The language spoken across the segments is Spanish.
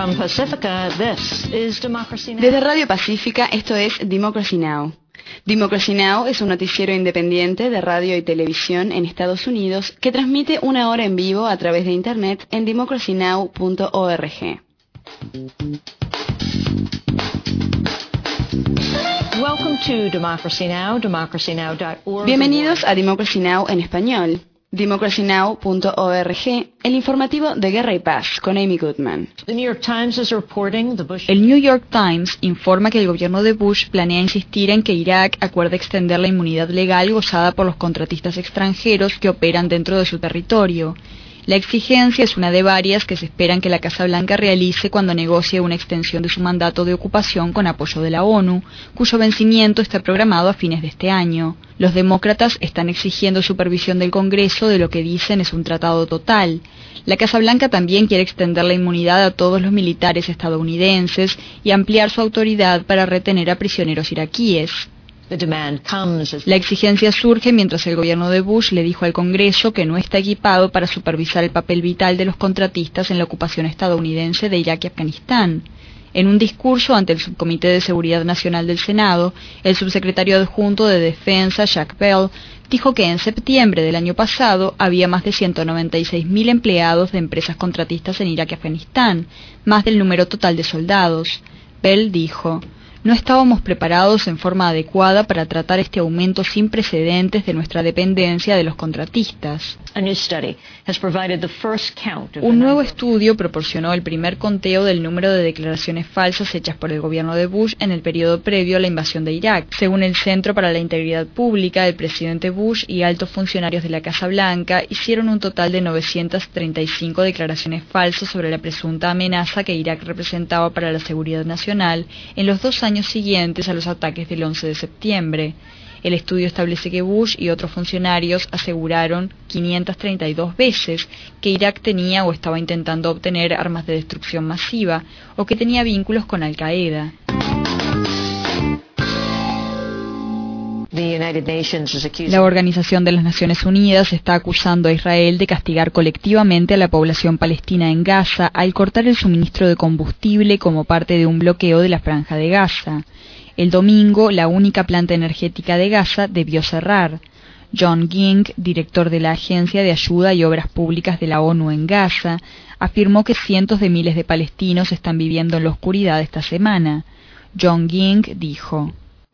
From Pacifica, this is Democracy Now! Desde Radio Pacífica, esto es Democracy Now! Democracy Now! Es un noticiero independiente de radio y televisión en Estados Unidos que transmite una hora en vivo a través de Internet en democracynow.org. Welcome to Democracy Now!, democracynow.org. Bienvenidos a Democracy Now! En español. democracynow.org, el informativo de Guerra y Paz, con Amy Goodman. The New York Times is reporting the Bush... El New York Times informa que el gobierno de Bush planea insistir en que Irak acuerde extender la inmunidad legal gozada por los contratistas extranjeros que operan dentro de su territorio. La exigencia es una de varias que se esperan que la Casa Blanca realice cuando negocie una extensión de su mandato de ocupación con apoyo de la ONU, cuyo vencimiento está programado a fines de este año. Los demócratas están exigiendo supervisión del Congreso de lo que dicen es un tratado total. La Casa Blanca también quiere extender la inmunidad a todos los militares estadounidenses y ampliar su autoridad para retener a prisioneros iraquíes. La exigencia surge mientras el gobierno de Bush le dijo al Congreso que no está equipado para supervisar el papel vital de los contratistas en la ocupación estadounidense de Irak y Afganistán. En un discurso ante el Subcomité de Seguridad Nacional del Senado, el subsecretario adjunto de Defensa, Jack Bell, dijo que en septiembre del año pasado había más de 196.000 empleados de empresas contratistas en Irak y Afganistán, más del número total de soldados. Bell dijo: "No estábamos preparados en forma adecuada para tratar este aumento sin precedentes de nuestra dependencia de los contratistas". Un nuevo estudio proporcionó el primer conteo del número de declaraciones falsas hechas por el gobierno de Bush en el periodo previo a la invasión de Irak. Según el Centro para la Integridad Pública, el presidente Bush y altos funcionarios de la Casa Blanca hicieron un total de 935 declaraciones falsas sobre la presunta amenaza que Irak representaba para la seguridad nacional en los 2 años siguientes a los ataques del 11 de septiembre. El estudio establece que Bush y otros funcionarios aseguraron 532 veces que Irak tenía o estaba intentando obtener armas de destrucción masiva o que tenía vínculos con Al-Qaeda. La Organización de las Naciones Unidas está acusando a Israel de castigar colectivamente a la población palestina en Gaza al cortar el suministro de combustible como parte de un bloqueo de la Franja de Gaza. El domingo, la única planta energética de Gaza debió cerrar. John Ging, director de la Agencia de Ayuda y Obras Públicas de la ONU en Gaza, afirmó que cientos de miles de palestinos están viviendo en la oscuridad esta semana. John Ging dijo: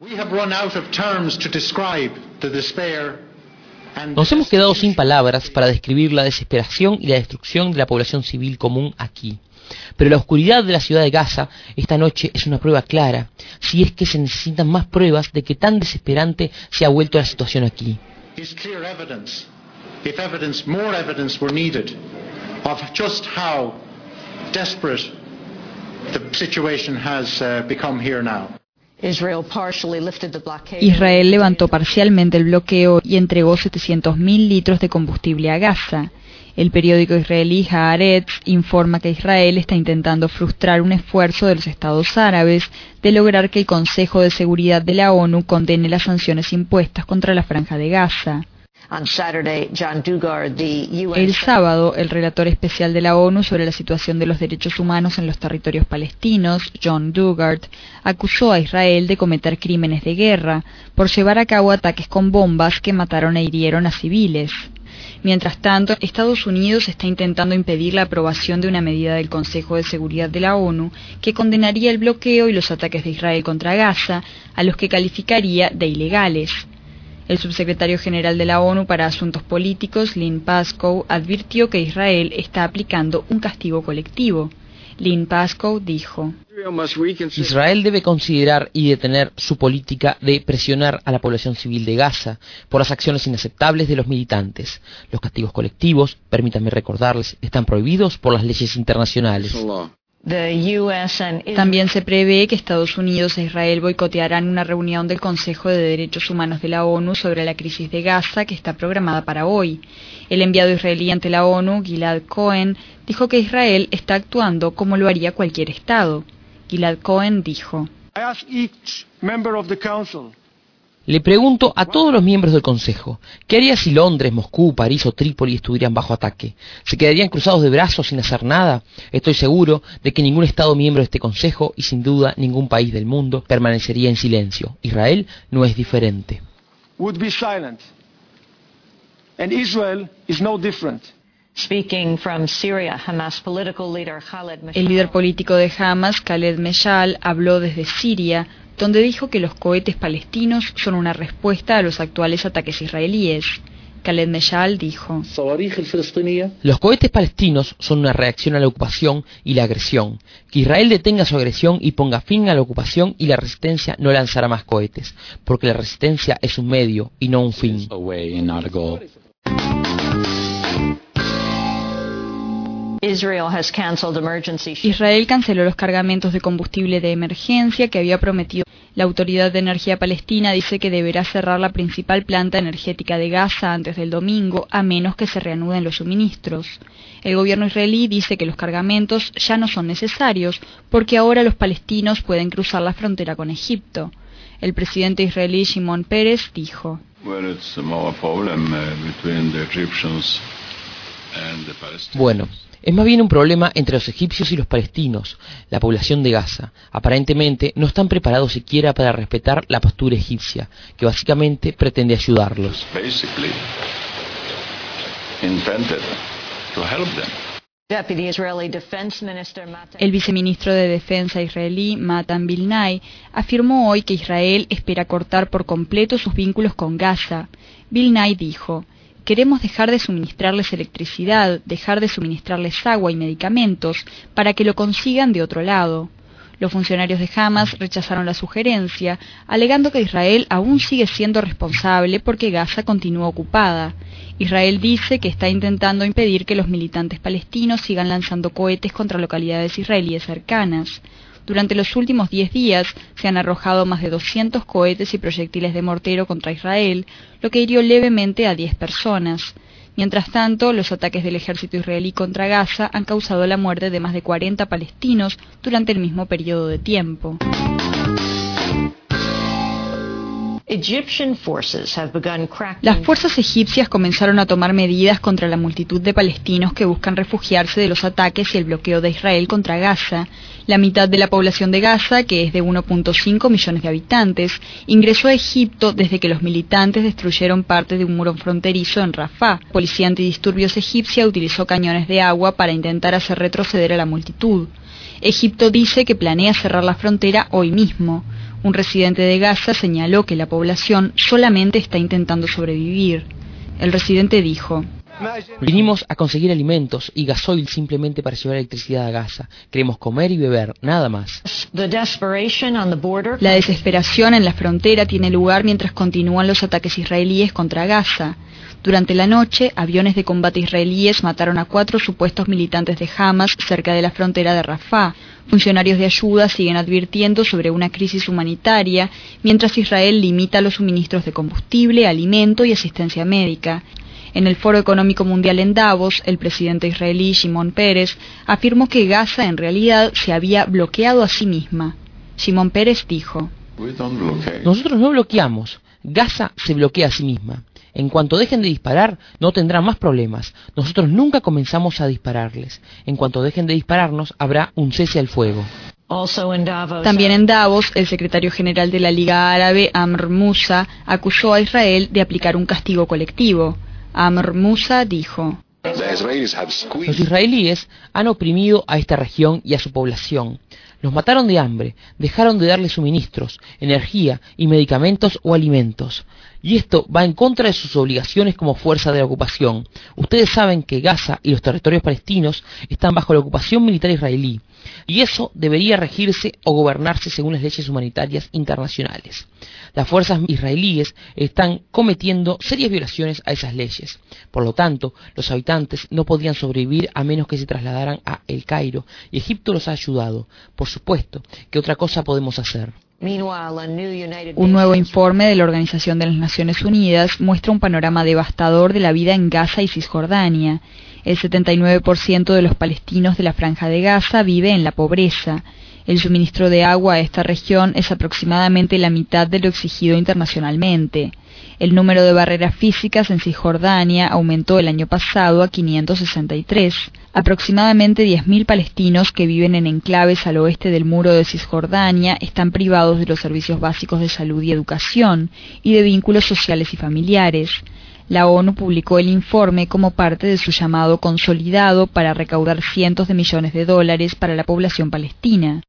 "Nos hemos quedado sin palabras para describir la desesperación y la destrucción de la población civil común aquí. Pero la oscuridad de la ciudad de Gaza esta noche es una prueba clara, si es que se necesitan más pruebas de que tan desesperante se ha vuelto la situación aquí. Israel levantó parcialmente el bloqueo y entregó 700.000 litros de combustible a Gaza. El periódico israelí Haaretz informa que Israel está intentando frustrar un esfuerzo de los Estados árabes de lograr que el Consejo de Seguridad de la ONU condene las sanciones impuestas contra la Franja de Gaza. El sábado, el relator especial de la ONU sobre la situación de los derechos humanos en los territorios palestinos, John Dugard, acusó a Israel de cometer crímenes de guerra por llevar a cabo ataques con bombas que mataron e hirieron a civiles. Mientras tanto, Estados Unidos está intentando impedir la aprobación de una medida del Consejo de Seguridad de la ONU que condenaría el bloqueo y los ataques de Israel contra Gaza, a los que calificaría de ilegales. El subsecretario general de la ONU para Asuntos Políticos, Lynn Pascoe, advirtió que Israel está aplicando un castigo colectivo. Lynn Pascoe dijo: "Israel debe considerar y detener su política de presionar a la población civil de Gaza por las acciones inaceptables de los militantes. Los castigos colectivos, permítanme recordarles, están prohibidos por las leyes internacionales". También se prevé que Estados Unidos e Israel boicotearán una reunión del Consejo de Derechos Humanos de la ONU sobre la crisis de Gaza que está programada para hoy. El enviado israelí ante la ONU, Gilad Cohen, dijo que Israel está actuando como lo haría cualquier Estado. Gilad Cohen dijo: Le pregunto a todos los miembros del Consejo, ¿qué haría si Londres, Moscú, París o Trípoli estuvieran bajo ataque? ¿Se quedarían cruzados de brazos sin hacer nada? Estoy seguro de que ningún Estado miembro de este Consejo, y sin duda ningún país del mundo, permanecería en silencio. Israel no es diferente. Would be silent. And Israel is no different. Speaking from Syria, Hamas political leader Khaled Mashal. El líder político de Hamas, Khaled Mashal, habló desde Siria, donde dijo que los cohetes palestinos son una respuesta a los actuales ataques israelíes. Khaled Mashal dijo: los cohetes palestinos son una reacción a la ocupación y la agresión. Que Israel detenga su agresión y ponga fin a la ocupación, y la resistencia no lanzará más cohetes, porque la resistencia es un medio y no un fin. Israel canceló los cargamentos de combustible de emergencia que había prometido. La Autoridad de Energía Palestina dice que deberá cerrar la principal planta energética de Gaza antes del domingo, a menos que se reanuden los suministros. El gobierno israelí dice que los cargamentos ya no son necesarios, porque ahora los palestinos pueden cruzar la frontera con Egipto. El presidente israelí Shimon Peres dijo: bueno, es más bien un problema entre los egipcios y los palestinos, la población de Gaza. Aparentemente no están preparados siquiera para respetar la postura egipcia, que básicamente pretende ayudarlos. El viceministro de Defensa israelí, Matan Vilnai, afirmó hoy que Israel espera cortar por completo sus vínculos con Gaza. Vilnai dijo: queremos dejar de suministrarles electricidad, dejar de suministrarles agua y medicamentos para que lo consigan de otro lado. Los funcionarios de Hamas rechazaron la sugerencia, alegando que Israel aún sigue siendo responsable porque Gaza continúa ocupada. Israel dice que está intentando impedir que los militantes palestinos sigan lanzando cohetes contra localidades israelíes cercanas. Durante los últimos 10 días se han arrojado más de 200 cohetes y proyectiles de mortero contra Israel, lo que hirió levemente a 10 personas. Mientras tanto, los ataques del ejército israelí contra Gaza han causado la muerte de más de 40 palestinos durante el mismo periodo de tiempo. Las fuerzas egipcias comenzaron a tomar medidas contra la multitud de palestinos que buscan refugiarse de los ataques y el bloqueo de Israel contra Gaza. La mitad de la población de Gaza, que es de 1.5 millones de habitantes, ingresó a Egipto desde que los militantes destruyeron parte de un muro fronterizo en Rafah. La policía antidisturbios egipcia utilizó cañones de agua para intentar hacer retroceder a la multitud. Egipto dice que planea cerrar la frontera hoy mismo. Un residente de Gaza señaló que la población solamente está intentando sobrevivir. El residente dijo: vinimos a conseguir alimentos y gasoil simplemente para llevar electricidad a Gaza. Queremos comer y beber, nada más. La desesperación en la frontera tiene lugar mientras continúan los ataques israelíes contra Gaza. Durante la noche, aviones de combate israelíes mataron a 4 supuestos militantes de Hamas cerca de la frontera de Rafah. Funcionarios de ayuda siguen advirtiendo sobre una crisis humanitaria, mientras Israel limita los suministros de combustible, alimento y asistencia médica. En el Foro Económico Mundial en Davos, el presidente israelí Shimon Peres afirmó que Gaza en realidad se había bloqueado a sí misma. Shimon Peres dijo: nosotros no bloqueamos, Gaza se bloquea a sí misma. En cuanto dejen de disparar, no tendrán más problemas. Nosotros nunca comenzamos a dispararles. En cuanto dejen de dispararnos, habrá un cese al fuego. También en Davos, el secretario general de la Liga Árabe, Amr Moussa, acusó a Israel de aplicar un castigo colectivo. Amr Moussa dijo: los israelíes han oprimido a esta región y a su población. Los mataron de hambre, dejaron de darles suministros, energía y medicamentos o alimentos. Y esto va en contra de sus obligaciones como fuerza de la ocupación. Ustedes saben que Gaza y los territorios palestinos están bajo la ocupación militar israelí, y eso debería regirse o gobernarse según las leyes humanitarias internacionales. Las fuerzas israelíes están cometiendo serias violaciones a esas leyes. Por lo tanto, los habitantes no podían sobrevivir a menos que se trasladaran a El Cairo, y Egipto los ha ayudado. Por supuesto, ¿qué otra cosa podemos hacer? Un nuevo informe de la Organización de las Naciones Unidas muestra un panorama devastador de la vida en Gaza y Cisjordania. El 79% de los palestinos de la Franja de Gaza vive en la pobreza. El suministro de agua a esta región es aproximadamente la mitad de lo exigido internacionalmente. El número de barreras físicas en Cisjordania aumentó el año pasado a 563. Aproximadamente 10.000 palestinos que viven en enclaves al oeste del muro de Cisjordania están privados de los servicios básicos de salud y educación y de vínculos sociales y familiares. La ONU publicó el informe como parte de su llamado consolidado para recaudar cientos de millones de dólares para la población palestina.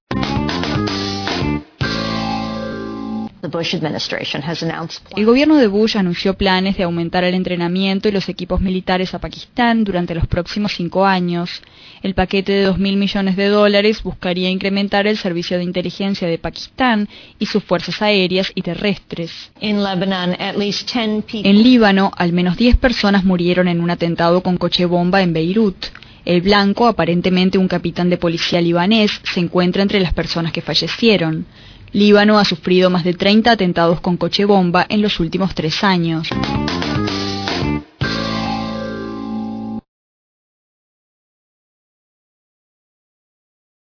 El gobierno de Bush anunció planes de aumentar el entrenamiento y los equipos militares a Pakistán durante los próximos 5 años. El paquete de $2.000 millones buscaría incrementar el servicio de inteligencia de Pakistán y sus fuerzas aéreas y terrestres. En Líbano, al menos 10 personas murieron en un atentado con coche bomba en Beirut. El blanco, aparentemente un capitán de policía libanés, se encuentra entre las personas que fallecieron. Líbano ha sufrido más de 30 atentados con coche bomba en los últimos 3 años.